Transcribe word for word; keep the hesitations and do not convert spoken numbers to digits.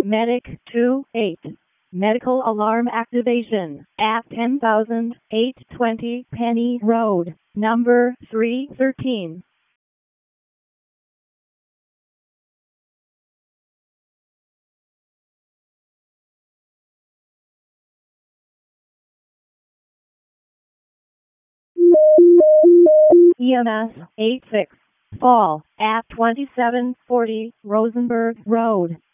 Medic two eight. Medical alarm activation at ten thousand eight hundred twenty Penny Road, number three thirteen. E M S eight six. Fall at twenty-seven forty Rosenberg Road.